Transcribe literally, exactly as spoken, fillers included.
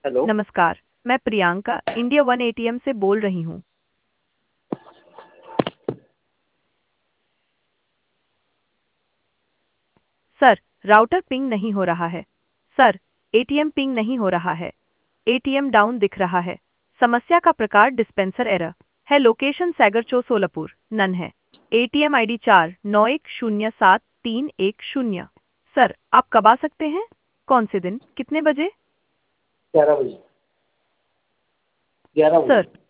Hello. नमस्कार। मैं Priyanka India one ATM से बोल रही हूँ। सर, राउटर पिंग नहीं हो रहा है। सर, एटीएम पिंग नहीं हो रहा है। एटीएम डाउन दिख रहा है। समस्या का प्रकार डिस्पेंसर एरर है। लोकेशन सैगर चौ सोलापुर नन है। एटीएम आईडी चार नौ एक शून्य सात तीन एक शून्य। सर, आप कब आ सकते हैं? कौन से दिन? कितने बजे? ग्यारह बजे। ग्यारह सर, बजे।